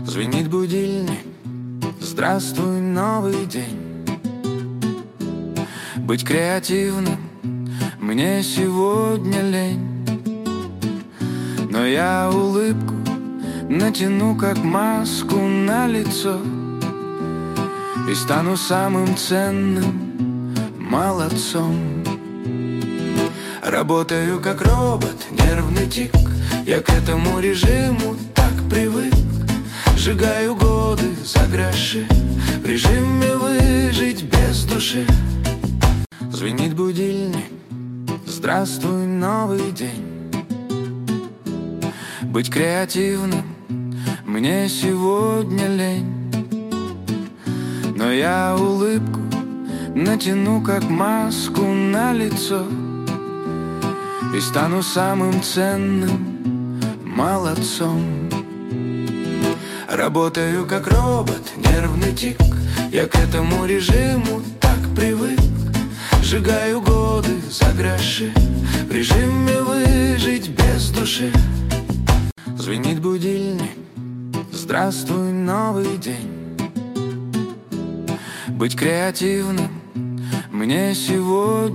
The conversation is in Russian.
Звенит будильник, здравствуй, новый день. Быть креативным мне сегодня лень, но я улыбку натяну, как маску на лицо, и стану самым ценным молодцом. Работаю как робот, нервный тик, я к этому режиму так привык. Сжигаю годы за гроши, в режиме выжить без души. Звенит будильник, здравствуй, новый день. Быть креативным мне сегодня лень, но я улыбку натяну, как маску на лицо, и стану самым ценным молодцом. Работаю как робот, нервный тик, я к этому режиму так привык. Сжигаю годы за гроши, в режиме выжить без души. Звенит будильник, здравствуй, новый день. Быть креативным мне сегодня